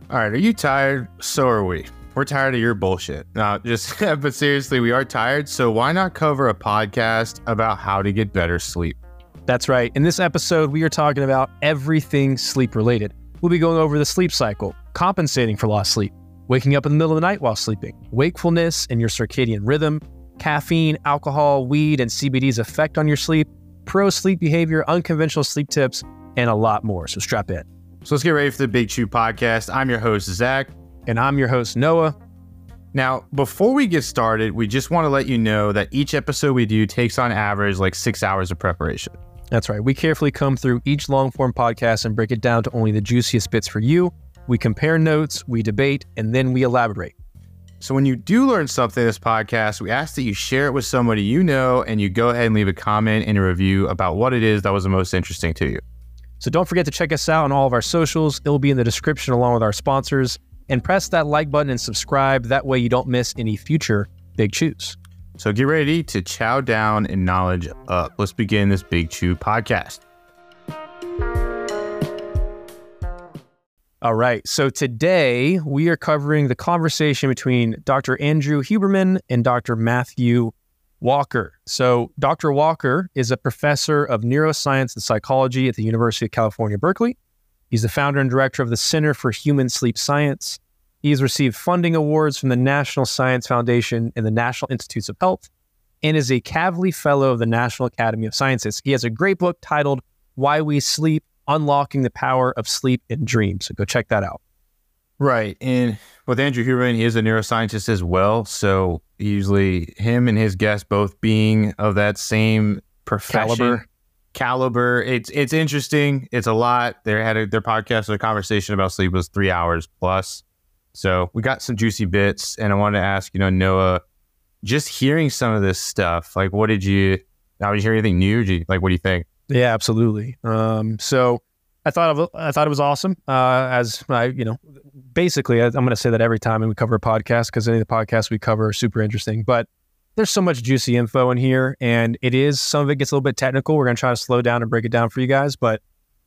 All right, are you tired? So are we. We're tired of your bullshit. No, but seriously, we are tired. So why not cover a podcast about how to get better sleep? That's right. In this episode, we are talking about everything sleep related. We'll be going over the sleep cycle, compensating for lost sleep, waking up in the middle of the night while sleeping, wakefulness and your circadian rhythm, caffeine, alcohol, weed, and CBD's effect on your sleep, pro-sleep behavior, unconventional sleep tips, and a lot more. So strap in. So let's get ready for the Big Chew podcast. I'm your host, Zach. And I'm your host, Noah. Now, before we get started, we just want to let you know that each episode we do takes on average like 6 hours of preparation. That's right. We carefully comb through each long-form podcast and break it down to only the juiciest bits for you. We compare notes, we debate, and then we elaborate. So when you do learn something in this podcast, we ask that you share it with somebody you know, and you go ahead and leave a comment and a review about what it is that was the most interesting to you. So don't forget to check us out on all of our socials. It'll be in the description along with our sponsors. And press that like button and subscribe. That way you don't miss any future Big Chews. So get ready to chow down and knowledge up. Let's begin this Big Chew podcast. All right. So today we are covering the conversation between Dr. Andrew Huberman and Dr. Matthew Walker. So Dr. Walker is a professor of neuroscience and psychology at the University of California, Berkeley. He's the founder and director of the Center for Human Sleep Science. He's received funding awards from the National Science Foundation and the National Institutes of Health, and is a Kavli Fellow of the National Academy of Sciences. He has a great book titled Why We Sleep, Unlocking the Power of Sleep and Dreams. So go check that out. Right. And with Andrew Huberman, he is a neuroscientist as well. So usually him and his guests both being of that same profession. Caliber. It's interesting. It's a lot. They had their podcast, their conversation about sleep was 3 hours plus. So we got some juicy bits. And I wanted to ask, Noah, just hearing some of this stuff, like did you hear anything new? What do you think? Yeah, absolutely. So I thought it was awesome. As I, basically, I'm going to say that every time we cover a podcast, because any of the podcasts we cover are super interesting. But there's so much juicy info in here, and some of it gets a little bit technical. We're going to try to slow down and break it down for you guys. But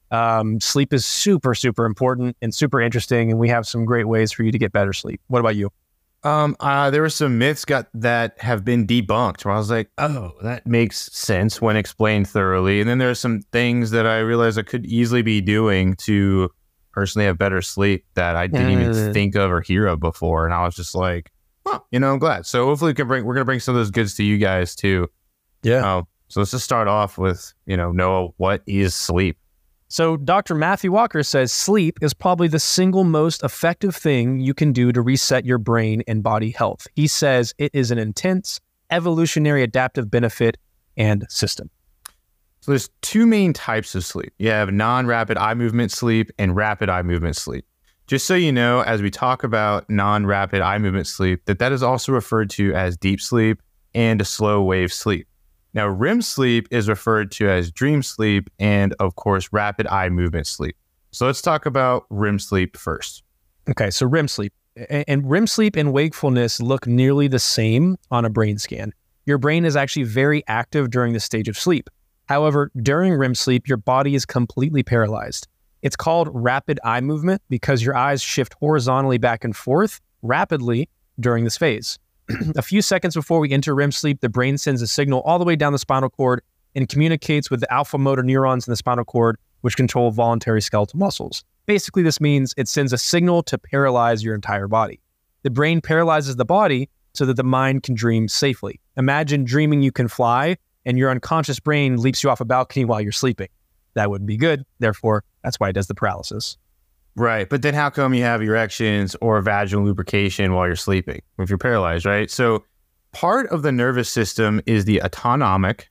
sleep is super, super important and super interesting, and we have some great ways for you to get better sleep. What about you? There were some myths that have been debunked where I was like, oh, that makes sense when explained thoroughly. And then there are some things that I realized I could easily be doing to personally have better sleep that I didn't even think of or hear of before. And I was just like, I'm glad. So hopefully we're going to bring some of those goods to you guys too. Yeah. So let's just start off with, Noah, what is sleep? So Dr. Matthew Walker says sleep is probably the single most effective thing you can do to reset your brain and body health. He says it is an intense evolutionary adaptive benefit and system. So there's two main types of sleep. You have non-rapid eye movement sleep and rapid eye movement sleep. Just so you know, as we talk about non-rapid eye movement sleep, that is also referred to as deep sleep and a slow wave sleep. Now, REM sleep is referred to as dream sleep and, of course, rapid eye movement sleep. So let's talk about REM sleep first. Okay, so REM sleep. And REM sleep and wakefulness look nearly the same on a brain scan. Your brain is actually very active during this stage of sleep. However, during REM sleep, your body is completely paralyzed. It's called rapid eye movement because your eyes shift horizontally back and forth rapidly during this phase. A few seconds before we enter REM sleep, the brain sends a signal all the way down the spinal cord and communicates with the alpha motor neurons in the spinal cord, which control voluntary skeletal muscles. Basically, this means it sends a signal to paralyze your entire body. The brain paralyzes the body so that the mind can dream safely. Imagine dreaming you can fly and your unconscious brain leaps you off a balcony while you're sleeping. That wouldn't be good. Therefore, that's why it does the paralysis. Right. But then how come you have erections or vaginal lubrication while you're sleeping if you're paralyzed, right? So part of the nervous system is the autonomic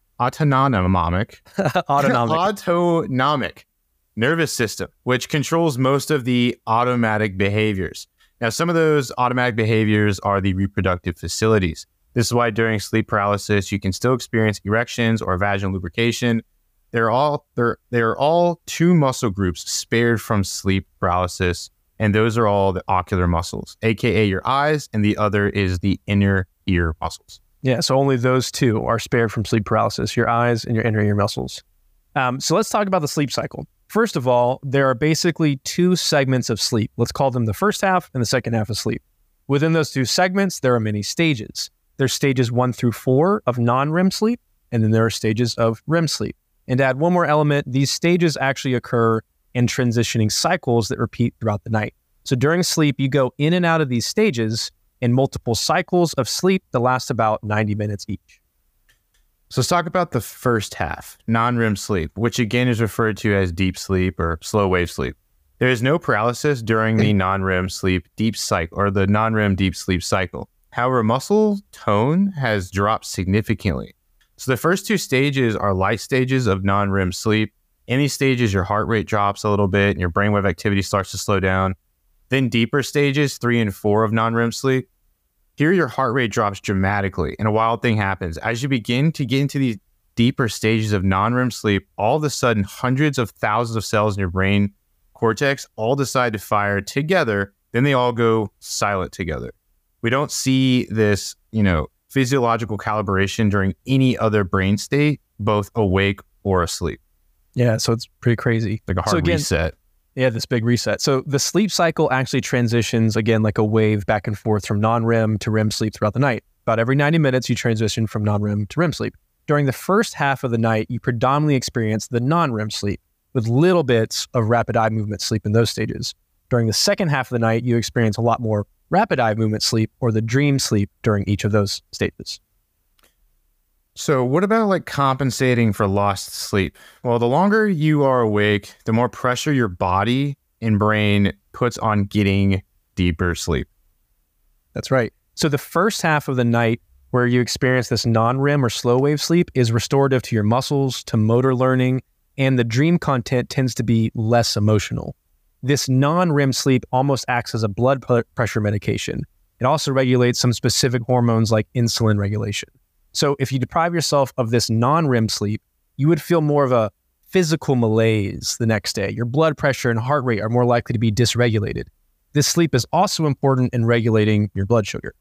nervous system, which controls most of the automatic behaviors. Now, some of those automatic behaviors are the reproductive facilities. This is why during sleep paralysis, you can still experience erections or vaginal lubrication. They are all two muscle groups spared from sleep paralysis, and those are all the ocular muscles, aka your eyes, and the other is the inner ear muscles. Yeah, so only those two are spared from sleep paralysis, your eyes and your inner ear muscles. So let's talk about the sleep cycle. First of all, there are basically two segments of sleep. Let's call them the first half and the second half of sleep. Within those two segments, there are many stages. There's stages 1 through 4 of non-REM sleep, and then there are stages of REM sleep. And to add one more element, these stages actually occur in transitioning cycles that repeat throughout the night. So during sleep, you go in and out of these stages in multiple cycles of sleep that last about 90 minutes each. So let's talk about the first half, non-REM sleep, which again is referred to as deep sleep or slow wave sleep. There is no paralysis during the non-REM sleep deep cycle or the non-REM deep sleep cycle. However, muscle tone has dropped significantly. So the first two stages are light stages of non-REM sleep. In these stages, your heart rate drops a little bit and your brainwave activity starts to slow down. Then deeper stages, 3 and 4 of non-REM sleep. Here, your heart rate drops dramatically, and a wild thing happens. As you begin to get into these deeper stages of non-REM sleep, all of a sudden, hundreds of thousands of cells in your brain cortex all decide to fire together. Then they all go silent together. We don't see this, physiological calibration during any other brain state, both awake or asleep. Yeah, so it's pretty crazy. Like a hard reset. Yeah, this big reset. So the sleep cycle actually transitions, again, like a wave back and forth from non-REM to REM sleep throughout the night. About every 90 minutes, you transition from non-REM to REM sleep. During the first half of the night, you predominantly experience the non-REM sleep with little bits of rapid eye movement sleep in those stages. During the second half of the night, you experience a lot more rapid eye movement sleep or the dream sleep during each of those stages. So what about compensating for lost sleep? Well, the longer you are awake, the more pressure your body and brain puts on getting deeper sleep. That's right. So the first half of the night where you experience this non-REM or slow wave sleep is restorative to your muscles, to motor learning, and the dream content tends to be less emotional. This non-REM sleep almost acts as a blood pressure medication. It also regulates some specific hormones like insulin regulation. So if you deprive yourself of this non-REM sleep, you would feel more of a physical malaise the next day. Your blood pressure and heart rate are more likely to be dysregulated. This sleep is also important in regulating your blood sugar.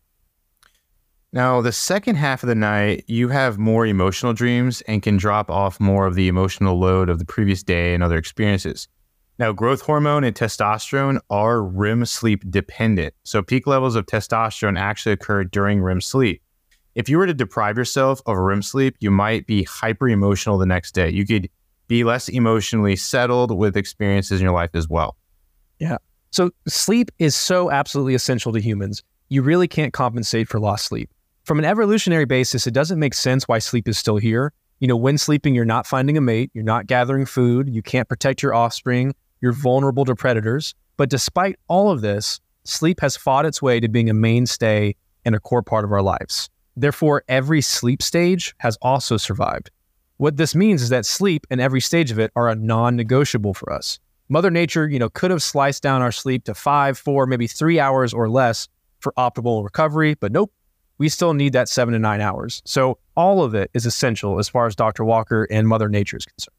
Now, the second half of the night, you have more emotional dreams and can drop off more of the emotional load of the previous day and other experiences. Now, growth hormone and testosterone are REM sleep dependent. So peak levels of testosterone actually occur during REM sleep. If you were to deprive yourself of REM sleep, you might be hyper emotional the next day. You could be less emotionally settled with experiences in your life as well. Yeah. So sleep is so absolutely essential to humans. You really can't compensate for lost sleep. From an evolutionary basis, it doesn't make sense why sleep is still here. When sleeping, you're not finding a mate, you're not gathering food, you can't protect your offspring, you're vulnerable to predators. But despite all of this, sleep has fought its way to being a mainstay and a core part of our lives. Therefore, every sleep stage has also survived. What this means is that sleep and every stage of it are a non-negotiable for us. Mother Nature, could have sliced down our sleep to 5, 4, maybe 3 hours or less for optimal recovery, but nope, we still need that 7 to 9 hours. So all of it is essential as far as Dr. Walker and Mother Nature is concerned.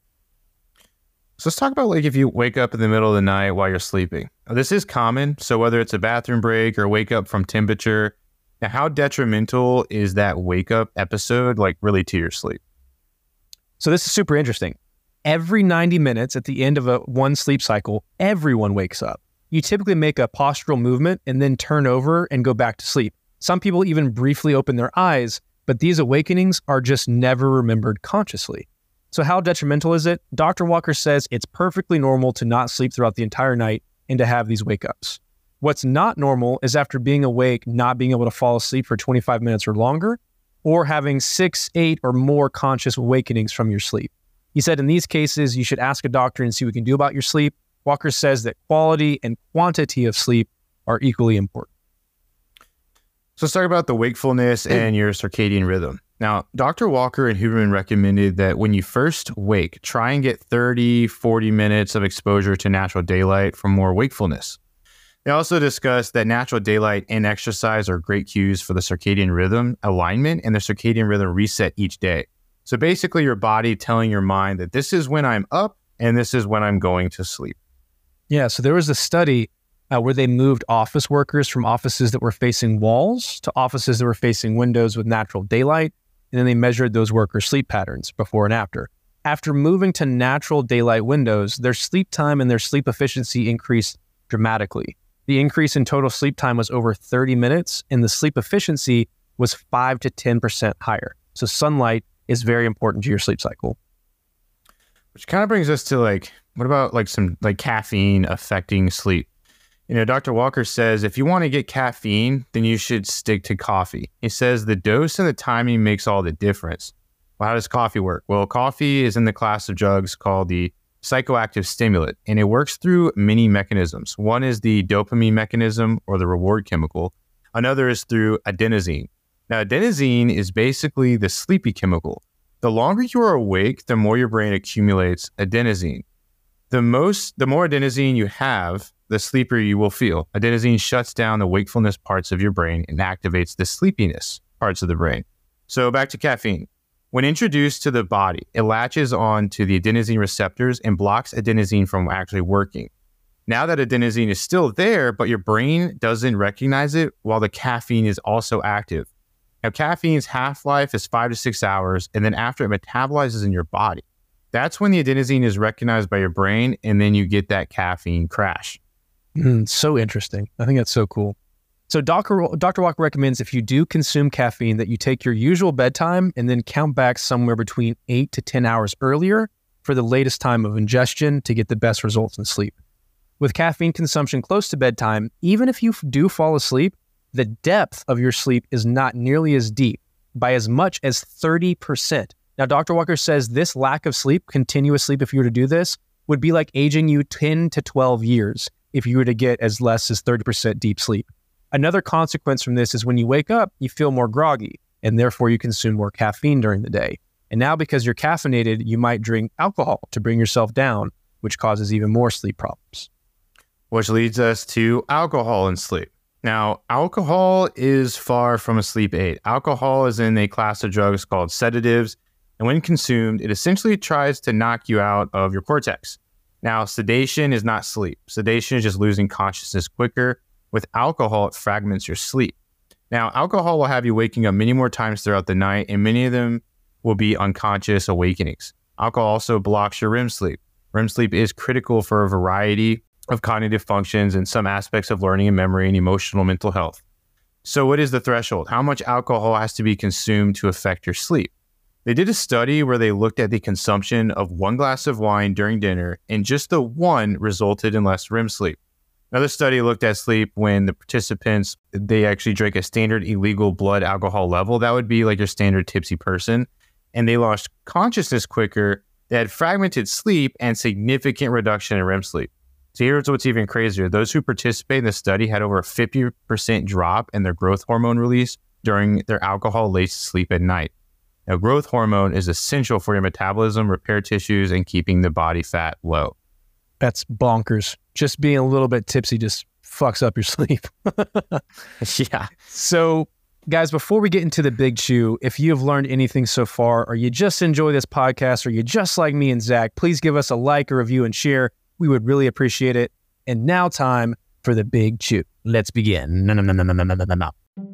So let's talk about if you wake up in the middle of the night while you're sleeping. This is common. So whether it's a bathroom break or wake up from temperature, now how detrimental is that wake up episode really to your sleep? So this is super interesting. Every 90 minutes at the end of one sleep cycle, everyone wakes up. You typically make a postural movement and then turn over and go back to sleep. Some people even briefly open their eyes, but these awakenings are just never remembered consciously. So how detrimental is it? Dr. Walker says it's perfectly normal to not sleep throughout the entire night and to have these wake-ups. What's not normal is after being awake, not being able to fall asleep for 25 minutes or longer, or having 6, 8, or more conscious awakenings from your sleep. He said in these cases, you should ask a doctor and see what we can do about your sleep. Walker says that quality and quantity of sleep are equally important. So let's talk about the wakefulness and your circadian rhythm. Now, Dr. Walker and Huberman recommended that when you first wake, try and get 30, 40 minutes of exposure to natural daylight for more wakefulness. They also discussed that natural daylight and exercise are great cues for the circadian rhythm alignment and the circadian rhythm reset each day. So basically your body telling your mind that this is when I'm up and this is when I'm going to sleep. Yeah, so there was a study where they moved office workers from offices that were facing walls to offices that were facing windows with natural daylight. And then they measured those workers' sleep patterns before and after. After moving to natural daylight windows, their sleep time and their sleep efficiency increased dramatically. The increase in total sleep time was over 30 minutes, and the sleep efficiency was 5 to 10% higher. So sunlight is very important to your sleep cycle. Which kind of brings us to what about some caffeine affecting sleep? Dr. Walker says if you want to get caffeine, then you should stick to coffee. He says the dose and the timing makes all the difference. Well, how does coffee work? Well, coffee is in the class of drugs called the psychoactive stimulant, and it works through many mechanisms. One is the dopamine mechanism, or the reward chemical. Another is through adenosine. Now, adenosine is basically the sleepy chemical. The longer you are awake, the more your brain accumulates adenosine. The more adenosine you have, the sleepier you will feel. Adenosine shuts down the wakefulness parts of your brain and activates the sleepiness parts of the brain. So back to caffeine. When introduced to the body, it latches on to the adenosine receptors and blocks adenosine from actually working. Now that adenosine is still there, but your brain doesn't recognize it while the caffeine is also active. Now, caffeine's half-life is 5 to 6 hours, and then after it metabolizes in your body, that's when the adenosine is recognized by your brain, and then you get that caffeine crash. So interesting. I think that's so cool. So Dr. Walker recommends if you do consume caffeine that you take your usual bedtime and then count back somewhere between 8 to 10 hours earlier for the latest time of ingestion to get the best results in sleep. With caffeine consumption close to bedtime, even if you do fall asleep, the depth of your sleep is not nearly as deep, by as much as 30%. Now, Dr. Walker says this lack of sleep, continuous sleep, if you were to do this, would be like aging you 10 to 12 years if you were to get as less as 30% deep sleep. Another consequence from this is when you wake up, you feel more groggy, and therefore you consume more caffeine during the day. And now because you're caffeinated, you might drink alcohol to bring yourself down, which causes even more sleep problems. Which leads us to alcohol and sleep. Now, alcohol is far from a sleep aid. Alcohol is in a class of drugs called sedatives, and when consumed, it essentially tries to knock you out of your cortex. Now, sedation is not sleep. Sedation is just losing consciousness quicker. With alcohol, it fragments your sleep. Now, alcohol will have you waking up many more times throughout the night, and many of them will be unconscious awakenings. Alcohol also blocks your REM sleep. REM sleep is critical for a variety of cognitive functions and some aspects of learning and memory and emotional mental health. So what is the threshold? How much alcohol has to be consumed to affect your sleep? They did a study where they looked at the consumption of 1 glass of wine during dinner, and just the one resulted in less REM sleep. Another study looked at sleep when the participants, they actually drank a standard illegal blood alcohol level. That would be like your standard tipsy person. And they lost consciousness quicker. They had fragmented sleep and significant reduction in REM sleep. So here's what's even crazier. Those who participated in the study had over a 50% drop in their growth hormone release during their alcohol-laced sleep at night. Now, growth hormone is essential for your metabolism, repair tissues, and keeping the body fat low. That's bonkers. Just being a little bit tipsy just fucks up your sleep. Yeah. So, guys, before we get into the big chew, if you have learned anything so far, or you just enjoy this podcast, or you're just like me and Zach, please give us a like, a review, and share. We would really appreciate it. And now time for the big chew. Let's begin. No.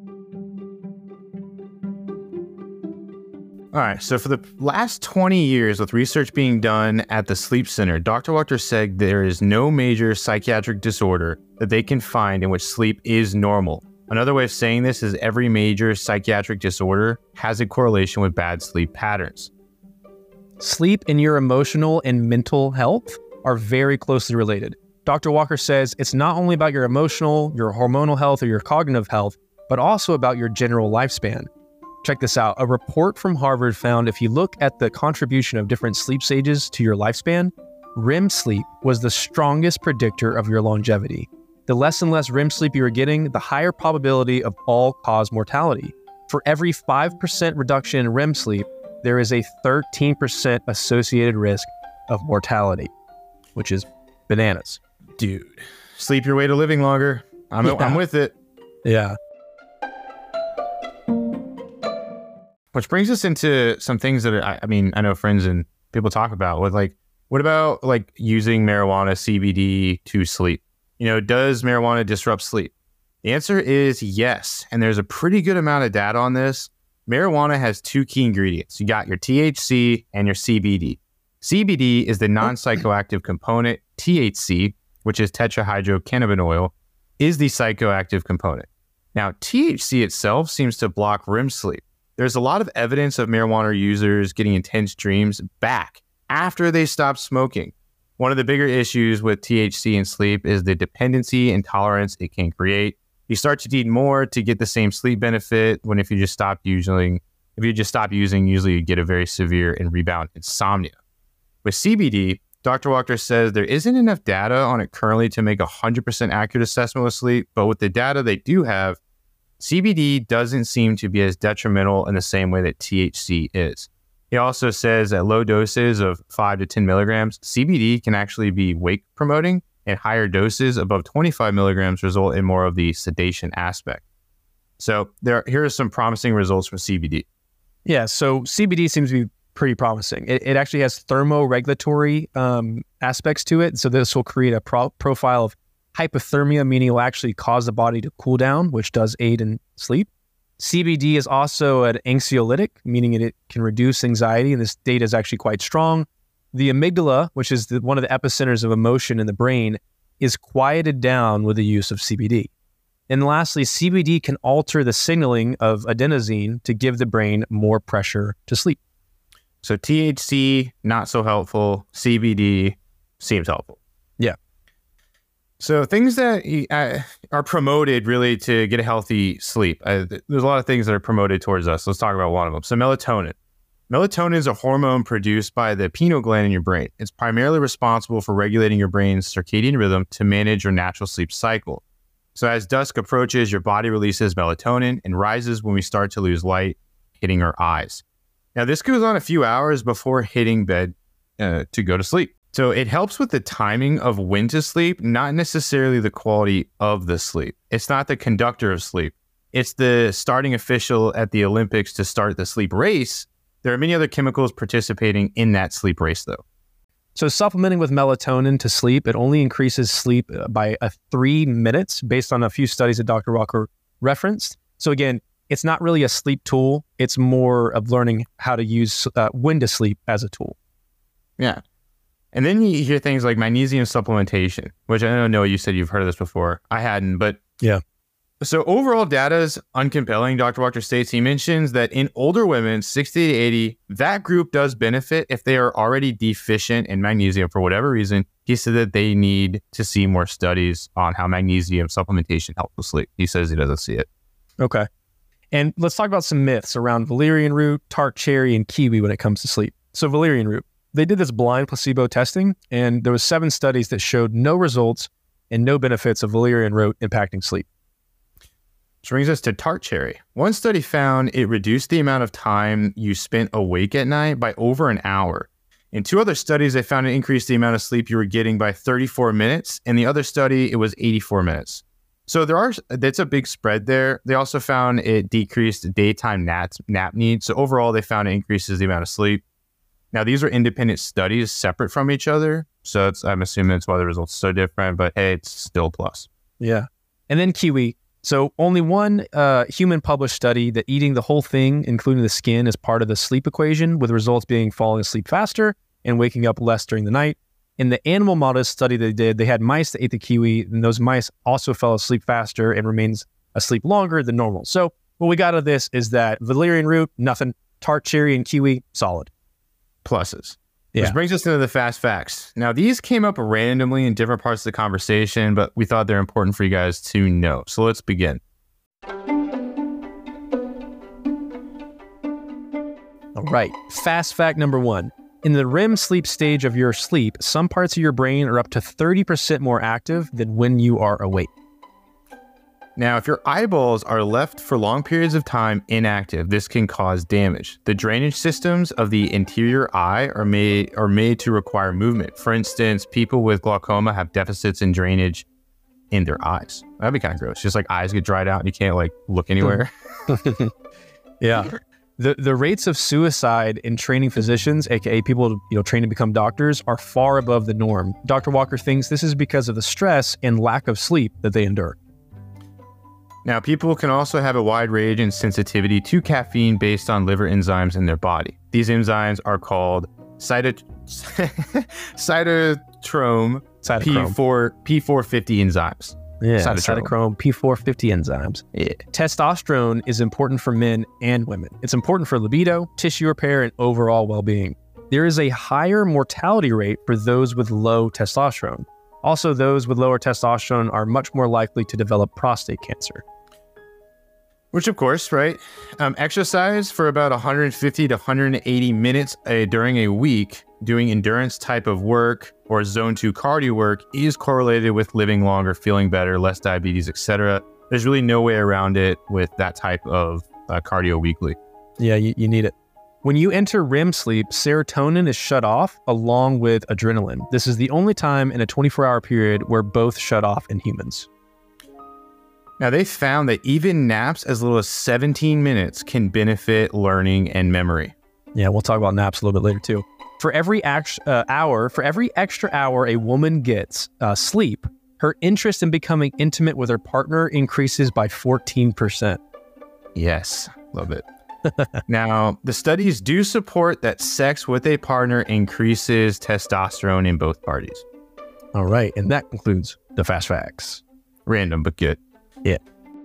All right, so for the last 20 years, with research being done at the Sleep Center, Dr. Walker said there is no major psychiatric disorder that they can find in which sleep is normal. Another way of saying this is every major psychiatric disorder has a correlation with bad sleep patterns. Sleep and your emotional and mental health are very closely related. Dr. Walker says it's not only about your emotional, your hormonal health, or your cognitive health, but also about your general lifespan. Check this out. A report from Harvard found if you look at the contribution of different sleep stages to your lifespan, REM sleep was the strongest predictor of your longevity. The less and less REM sleep you are getting, the higher probability of all-cause mortality. For every 5% reduction in REM sleep, there is a 13% associated risk of mortality, which is bananas. Dude, sleep your way to living longer. I'm with it. Yeah. Which brings us into some things that I know friends and people talk about with what about using marijuana, CBD to sleep? Does marijuana disrupt sleep? The answer is yes. And there's a pretty good amount of data on this. Marijuana has 2 key ingredients. You got your THC and your CBD. CBD is the non-psychoactive component. THC, which is tetrahydrocannabinol, is the psychoactive component. Now, THC itself seems to block REM sleep. There's a lot of evidence of marijuana users getting intense dreams back after they stop smoking. One of the bigger issues with THC in sleep is the dependency and tolerance it can create. You start to need more to get the same sleep benefit when if you just stop using, usually you get a very severe and rebound insomnia. With CBD, Dr. Walker says there isn't enough data on it currently to make a 100% accurate assessment of sleep, but with the data they do have, CBD doesn't seem to be as detrimental in the same way that THC is. He also says at low doses of 5 to 10 milligrams, CBD can actually be wake promoting, and higher doses above 25 milligrams result in more of the sedation aspect. So here are some promising results from CBD. Yeah, so CBD seems to be pretty promising. It actually has thermoregulatory aspects to it. So this will create a profile of hypothermia, meaning it will actually cause the body to cool down, which does aid in sleep. CBD is also an anxiolytic, meaning it can reduce anxiety, and this data is actually quite strong. The amygdala, which is one of the epicenters of emotion in the brain, is quieted down with the use of CBD. And lastly, CBD can alter the signaling of adenosine to give the brain more pressure to sleep. So THC, not so helpful. CBD seems helpful. Yeah. So things that are promoted really to get a healthy sleep. There's a lot of things that are promoted towards us. Let's talk about one of them. So melatonin. Melatonin is a hormone produced by the pineal gland in your brain. It's primarily responsible for regulating your brain's circadian rhythm to manage your natural sleep cycle. So as dusk approaches, your body releases melatonin and rises when we start to lose light, hitting our eyes. Now, this goes on a few hours before hitting bed to go to sleep. So it helps with the timing of when to sleep, not necessarily the quality of the sleep. It's not the conductor of sleep. It's the starting official at the Olympics to start the sleep race. There are many other chemicals participating in that sleep race, though. So supplementing with melatonin to sleep, it only increases sleep by 3 minutes based on a few studies that Dr. Walker referenced. So again, it's not really a sleep tool. It's more of learning how to use when to sleep as a tool. Yeah. And then you hear things like magnesium supplementation, which I don't know, you said you've heard of this before. I hadn't, but yeah. So overall data is uncompelling. Dr. Walker states, he mentions that in older women, 60 to 80, that group does benefit if they are already deficient in magnesium for whatever reason. He said that they need to see more studies on how magnesium supplementation helps with sleep. He says he doesn't see it. Okay. And let's talk about some myths around valerian root, tart cherry, and kiwi when it comes to sleep. So valerian root. They did this blind placebo testing, and there was 7 studies that showed no results and no benefits of valerian root impacting sleep. Which brings us to tart cherry. One study found it reduced the amount of time you spent awake at night by over an hour. In 2 other studies, they found it increased the amount of sleep you were getting by 34 minutes. In the other study, it was 84 minutes. So that's a big spread there. They also found it decreased daytime nap needs. So overall, they found it increases the amount of sleep. Now, these are independent studies separate from each other. So I'm assuming that's why the results are so different, but hey, it's still a plus. Yeah. And then kiwi. So only one human published study that eating the whole thing, including the skin, is part of the sleep equation, with results being falling asleep faster and waking up less during the night. In the animal model study they did, they had mice that ate the kiwi, and those mice also fell asleep faster and remains asleep longer than normal. So what we got out of this is that valerian root, nothing. Tart cherry and kiwi, solid. Pluses. Yeah. Which brings us into the fast facts. Now, these came up randomly in different parts of the conversation, but we thought they're important for you guys to know. So let's begin. All right. Fast fact number 1. In the REM sleep stage of your sleep, some parts of your brain are up to 30% more active than when you are awake. Now, if your eyeballs are left for long periods of time inactive, this can cause damage. The drainage systems of the interior eye are made to require movement. For instance, people with glaucoma have deficits in drainage in their eyes. That'd be kind of gross. Just like eyes get dried out and you can't like look anywhere. Yeah. The rates of suicide in training physicians, aka people trained to become doctors, are far above the norm. Dr. Walker thinks this is because of the stress and lack of sleep that they endure. Now, people can also have a wide range in sensitivity to caffeine based on liver enzymes in their body. These enzymes are called cytochrome P450 enzymes. Yeah, cytochrome P450 enzymes. Yeah. Testosterone is important for men and women. It's important for libido, tissue repair, and overall well-being. There is a higher mortality rate for those with low testosterone. Also, those with lower testosterone are much more likely to develop prostate cancer. Which, of course, right? Exercise for about 150 to 180 minutes during a week, doing endurance type of work or zone 2 cardio work is correlated with living longer, feeling better, less diabetes, etc. There's really no way around it with that type of cardio weekly. Yeah, you need it. When you enter REM sleep, serotonin is shut off along with adrenaline. This is the only time in a 24-hour period where both shut off in humans. Now, they found that even naps as little as 17 minutes can benefit learning and memory. Yeah, we'll talk about naps a little bit later too. For every extra hour a woman gets sleep, her interest in becoming intimate with her partner increases by 14%. Yes, love it. Now, the studies do support that sex with a partner increases testosterone in both parties. All right, and that concludes the fast facts. Random, but good. Yeah.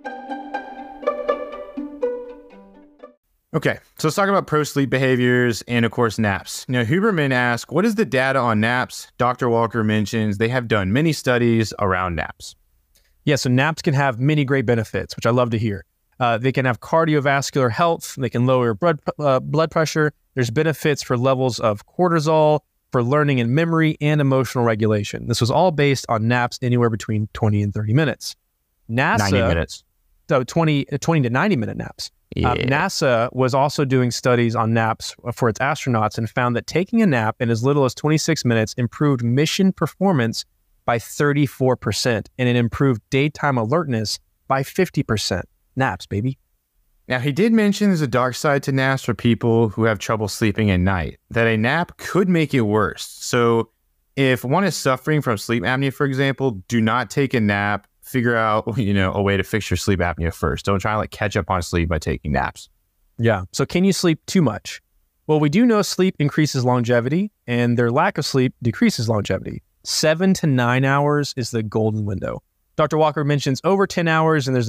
Okay, so let's talk about pro-sleep behaviors and, of course, naps. Now, Huberman asks, what is the data on naps? Dr. Walker mentions they have done many studies around naps. Yeah, so naps can have many great benefits, which I love to hear. They can have cardiovascular health. They can lower your blood pressure. There's benefits for levels of cortisol, for learning and memory, and emotional regulation. This was all based on naps anywhere between 20 and 30 minutes. NASA, 90 minutes. So 20 to 90 minute naps. Yeah. NASA was also doing studies on naps for its astronauts and found that taking a nap in as little as 26 minutes improved mission performance by 34%, and it improved daytime alertness by 50%. Naps, baby. Now, he did mention there's a dark side to naps for people who have trouble sleeping at night, that a nap could make it worse. So if one is suffering from sleep apnea, for example, do not take a nap. Figure out, a way to fix your sleep apnea first. Don't try to catch up on sleep by taking naps. Yeah. So can you sleep too much? Well, we do know sleep increases longevity and their lack of sleep decreases longevity. 7 to 9 hours is the golden window. Dr. Walker mentions over 10 hours and there's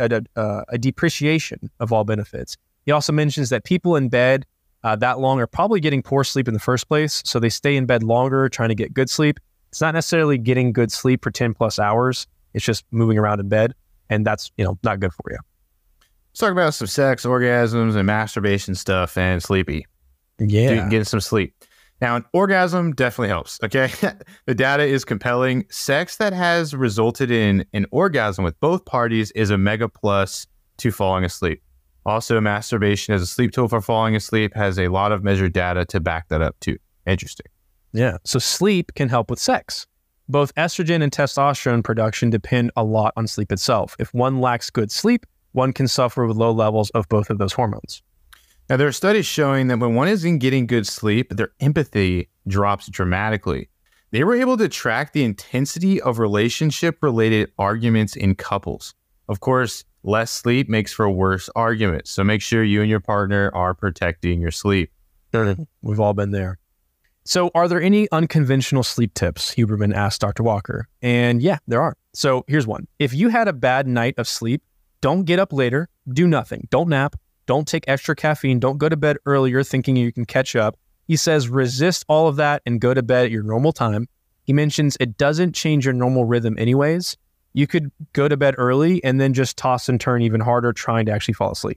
a depreciation of all benefits. He also mentions that people in bed that long are probably getting poor sleep in the first place. So they stay in bed longer trying to get good sleep. It's not necessarily getting good sleep for 10 plus hours. It's just moving around in bed, and that's, not good for you. Let's talk about some sex, orgasms, and masturbation stuff and sleepy. Yeah. Getting some sleep. Now, an orgasm definitely helps, okay? The data is compelling. Sex that has resulted in an orgasm with both parties is a mega plus to falling asleep. Also, masturbation as a sleep tool for falling asleep has a lot of measured data to back that up too. Interesting. Yeah. So sleep can help with sex. Both estrogen and testosterone production depend a lot on sleep itself. If one lacks good sleep, one can suffer with low levels of both of those hormones. Now, there are studies showing that when one isn't getting good sleep, their empathy drops dramatically. They were able to track the intensity of relationship-related arguments in couples. Of course, less sleep makes for worse arguments, so make sure you and your partner are protecting your sleep. We've all been there. So are there any unconventional sleep tips? Huberman asked Dr. Walker. And yeah, there are. So here's one. If you had a bad night of sleep, don't get up later, do nothing. Don't nap, don't take extra caffeine, don't go to bed earlier thinking you can catch up. He says resist all of that and go to bed at your normal time. He mentions it doesn't change your normal rhythm anyways. You could go to bed early and then just toss and turn even harder trying to actually fall asleep.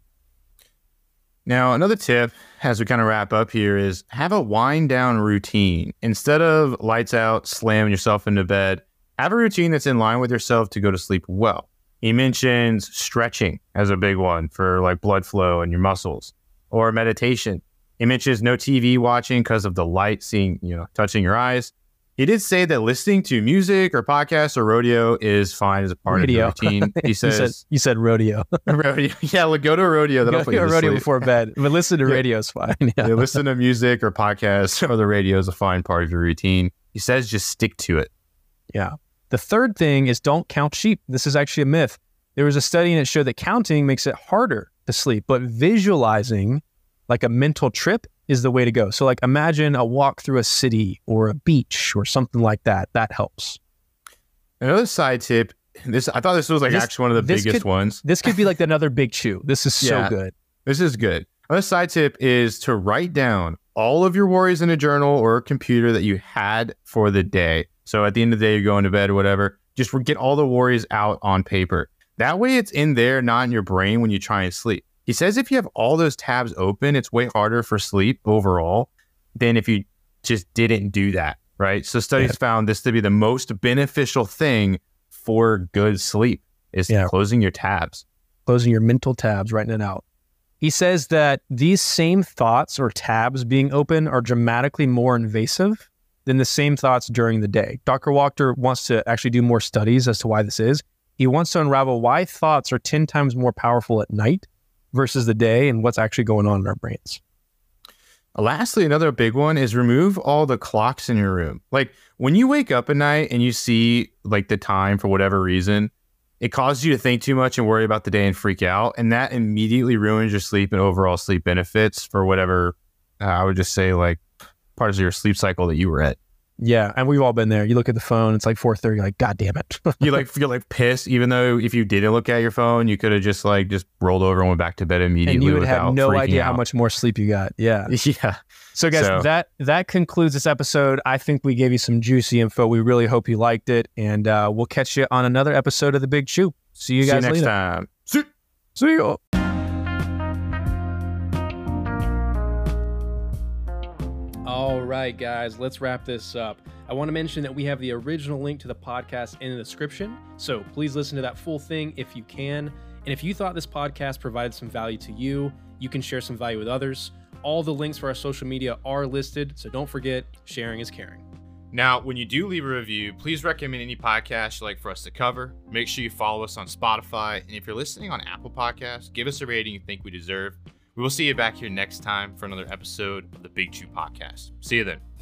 Now, another tip as we kind of wrap up here is have a wind down routine. Instead of lights out, slamming yourself into bed, have a routine that's in line with yourself to go to sleep well. He mentions stretching as a big one for like blood flow and your muscles, or meditation. He mentions no TV watching because of the light touching your eyes. He did say that listening to music or podcasts or rodeo is fine as a part of the routine. He says, you said rodeo. Rodeo. Yeah, go to a rodeo. That'll put you to rodeo sleep before bed. But listen to radio is fine. Yeah, listen to music or podcasts or the radio is a fine part of your routine. He says just stick to it. Yeah. The third thing is don't count sheep. This is actually a myth. There was a study and it showed that counting makes it harder to sleep, but visualizing like a mental trip is the way to go. So like imagine a walk through a city or a beach or something like that. That helps. Another side tip. I thought this was actually one of the biggest ones. This could be like another big chew. This is so good. This is good. Another side tip is to write down all of your worries in a journal or a computer that you had for the day. So at the end of the day, you're going to bed or whatever, just get all the worries out on paper. That way it's in there, not in your brain when you try and sleep. He says if you have all those tabs open, it's way harder for sleep overall than if you just didn't do that, right? So studies found this to be the most beneficial thing for good sleep is closing your tabs. Closing your mental tabs, writing it out. He says that these same thoughts or tabs being open are dramatically more invasive than the same thoughts during the day. Dr. Wachter wants to actually do more studies as to why this is. He wants to unravel why thoughts are 10 times more powerful at night versus the day and what's actually going on in our brains. Lastly, another big one is remove all the clocks in your room. Like when you wake up at night and you see like the time for whatever reason, it causes you to think too much and worry about the day and freak out. And that immediately ruins your sleep and overall sleep benefits for whatever, I would just say like parts of your sleep cycle that you were at. Yeah, and we've all been there. You look at the phone, it's like 4:30, you're like, God damn it. You feel like pissed, even though if you didn't look at your phone, you could have just rolled over and went back to bed immediately. And you would have no idea out. How much more sleep you got. Yeah. Yeah. So guys, that concludes this episode. I think we gave you some juicy info. We really hope you liked it. And we'll catch you on another episode of The Big Chew. See you guys next later. Time. See you. All right, guys, let's wrap this up. I want to mention that we have the original link to the podcast in the description, so please listen to that full thing if you can. And if you thought this podcast provided some value to you, you can share some value with others. All the links for our social media are listed, so don't forget, sharing is caring. Now, when you do leave a review, please recommend any podcast you'd like for us to cover. Make sure you follow us on Spotify, and if you're listening on Apple Podcasts, give us a rating you think we deserve. We will see you back here next time for another episode of the Big Chew Podcast. See you then.